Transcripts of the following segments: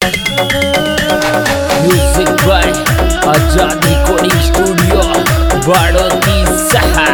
Music by Azad recording studio Badoti सहा।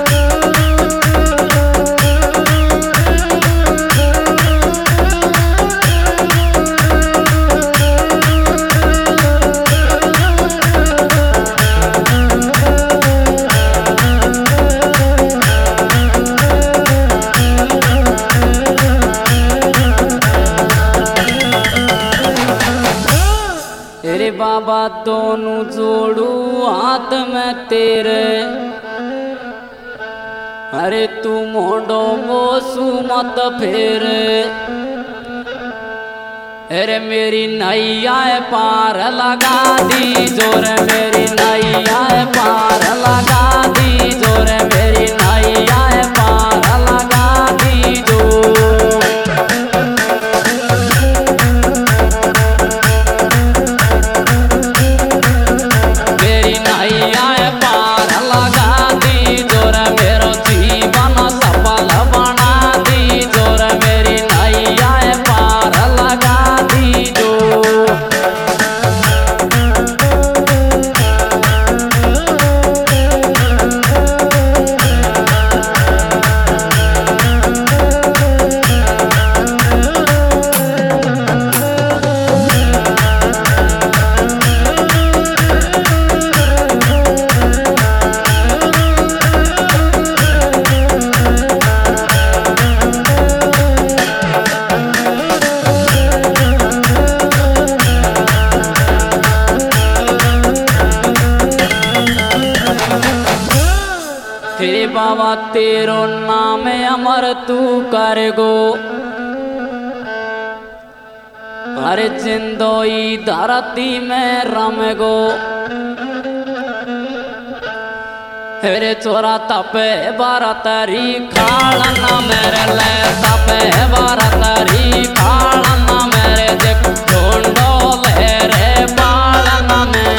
तेरे बाबा दोनों जोड़ू हाथ में तेरे, अरे तू मोड़ो मोसू मत फेरे। अरे मेरी नैया पार लगा दी जोर, मेरी नैया पार लगा दी जोर, मेरी नैया पार लगा दी जो। तेरे बाबा तेरो नाम अमर तू कर गो, अरे जिंदोई धरती में रम गो। अरे चोरा तपे बारतरी खालना मेरे ले, तपे बारतरी खालना मेरे देख ढूंढो ले रे बालना में।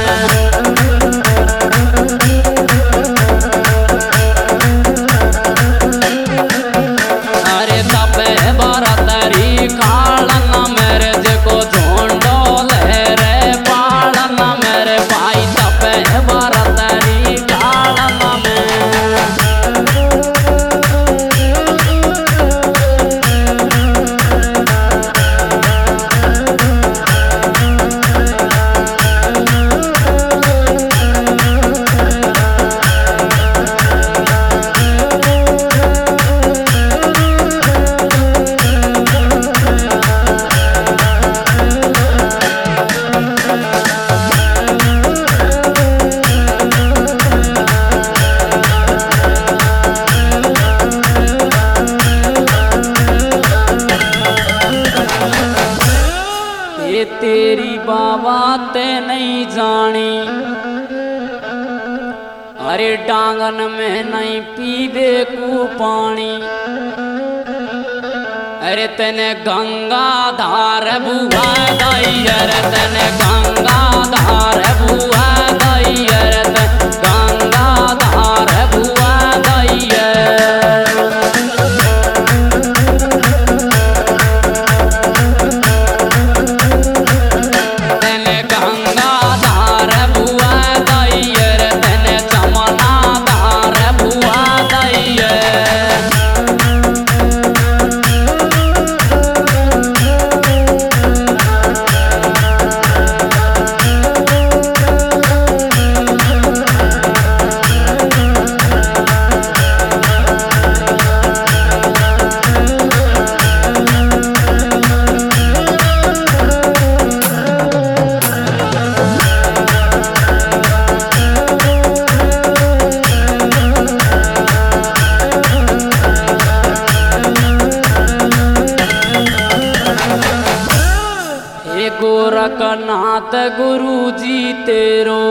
तेरी बाबा ते नहीं जानी, अरे डांगन में नहीं पीवे को पानी। अरे तेने गंगा धार बुआ गई, अरे तेने गंगा धार बुआ गई, अरे तेने गंगा धार बुआ गई। गोरखनाथ गुरु जी तेरो,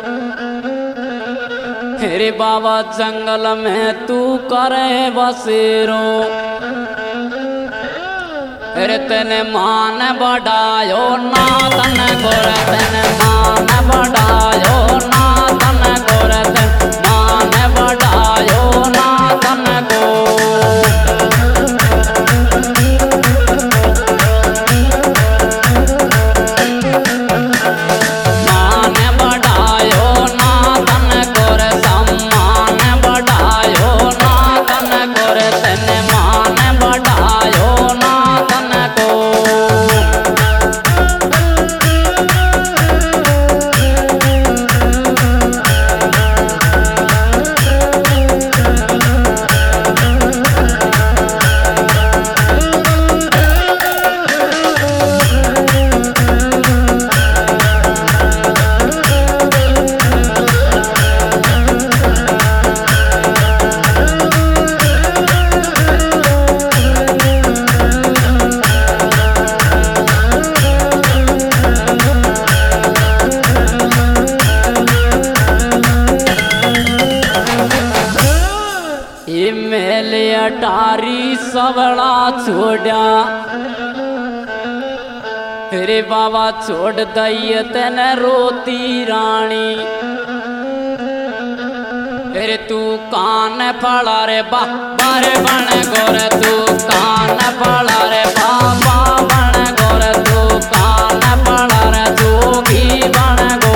हेरे बाबा जंगल में तू करे बसेरो। अरे तेने मान बढ़ायो नाथन गोर, तेने मान बढ़ायो नाथन गोर, तेने मान बढ़ायो नाथन गोर। कबड़ा छोड़ा रे बाबा छोड़ दई तेने रोती रानी रे तू कान फड़ा रे बारे बन गोर तू कान फड़ा रे बाबा बन गोर तू कान फड़ा रे जोगी बन गो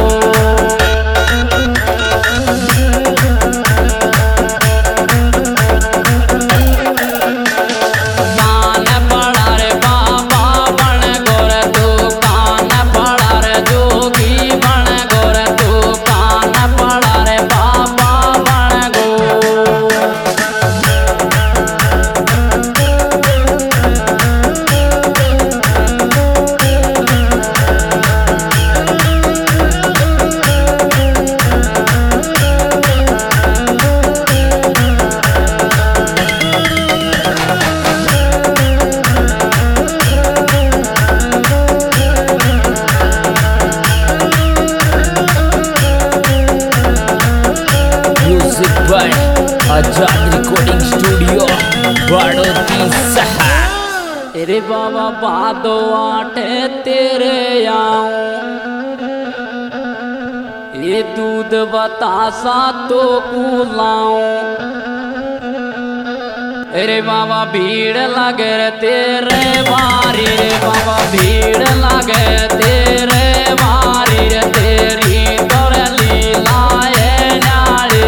आजाद रिकॉर्डिंग स्टूडियो बड़ौती सहा। रे बाबा बादो आटे तेरे आऊं ये दूध बतासा तो कुलाऊं रे बाबा भीड़ लगे रे तेरे बारी रे बाबा भीड़ लगे तेरे बारी रे तेरी तोर लीलाए न्यारी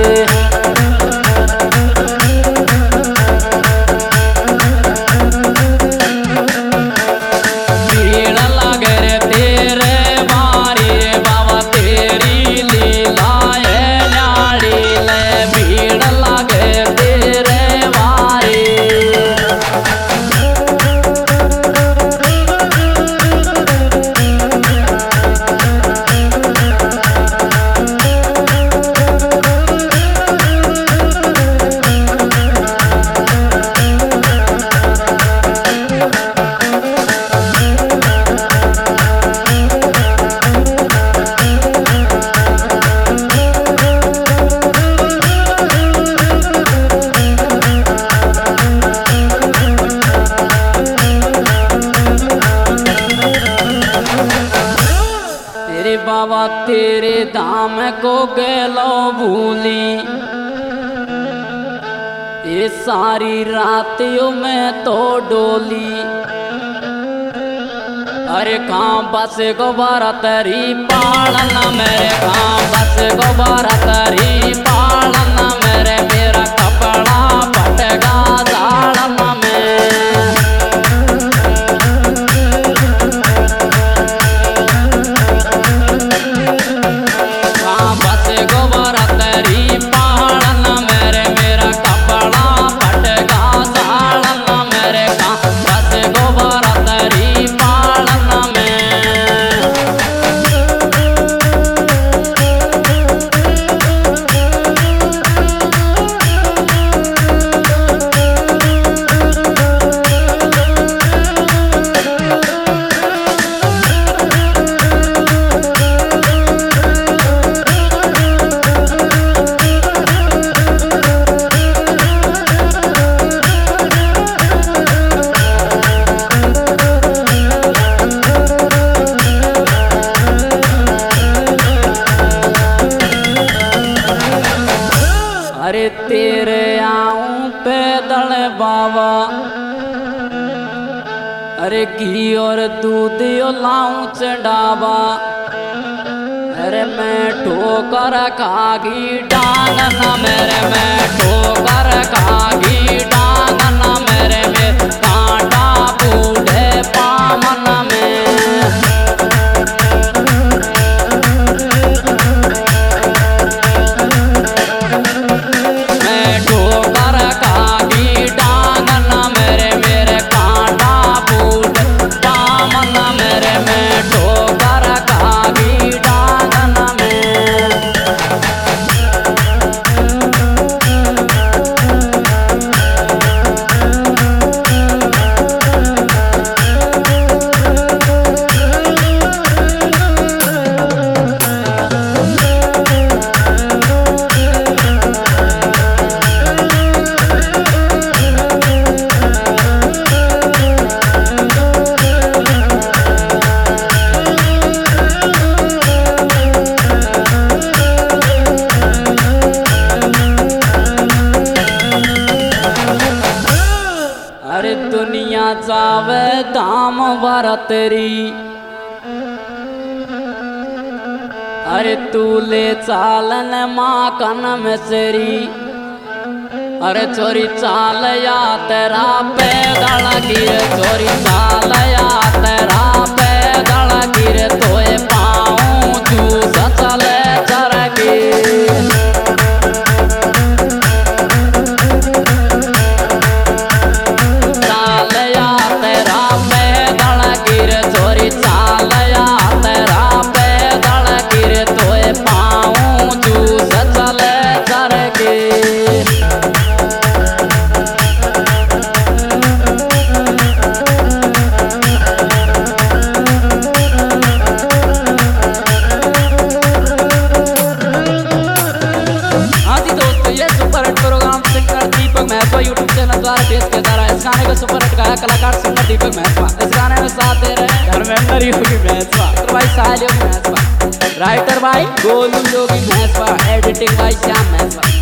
बाबा तेरे धाम को गेलो भूली ये सारी रातियों में तो डोली अरे कहाँ बस गोबारा तेरी पालना मेरे कहाँ बस गोबारा तेरी पालना मेरे मेरा कपड़ा फटेगा जाड़ना में अरे तेरे आऊं पैदल बाबा अरे घी और दूध लाऊं चढ़ावा अरे मैं ठोकर खागी डांग न मेरे मैं ठोकर खागी डांग न मेरे में कांटा बूढ़े पामन में तेरी। अरे तू ले चालन माँ कन मिसरी। अरे चोरी चाल या तेरा पैदल गिर, चोरी चाल या तेरा पैदल गिर, तोए पाऊं जूस चले चरगी। चाल या तेरा पैदल गिर, चोरी चाल या तेरा पैदल गिर, तोए पाऊं जूस चले चरगी। यूट्यूब चैनल द्वारा पेश किया जा रहा है। इस गाने को सुपर हिट गाया कलाकार सिंगर दीपक महसवा। इस गाने में साथ दे रहे हैं धर्मेंद्र योगी महसवा, भाई साहिल योगी महसवा, राइटर भाई गोलू योगी महसवा, एडिटिंग भाई श्याम महसवा।